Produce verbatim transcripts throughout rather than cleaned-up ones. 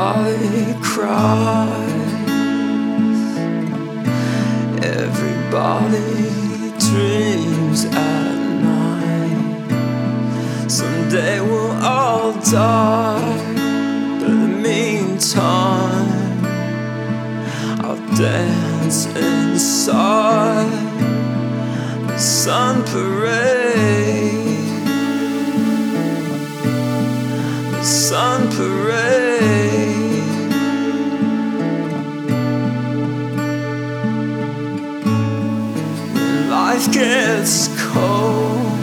Everybody cries, everybody dreams at night. Someday we'll all die, but in the meantime I'll dance inside the sun parade. The sun parade. When life gets cold,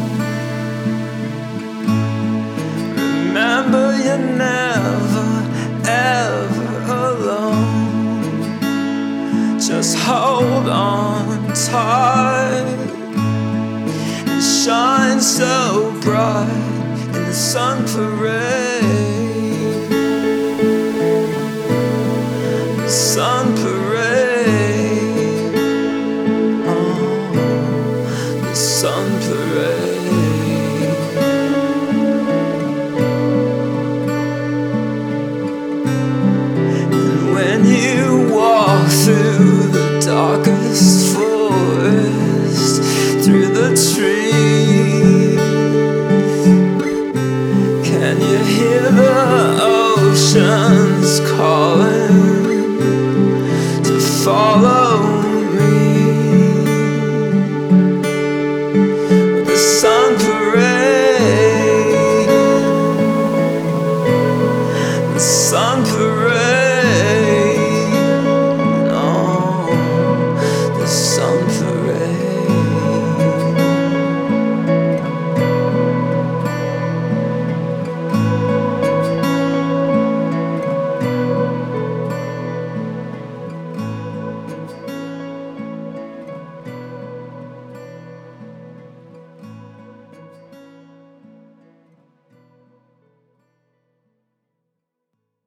remember you're never ever alone. Just hold on tight and shine so bright in the sun parade.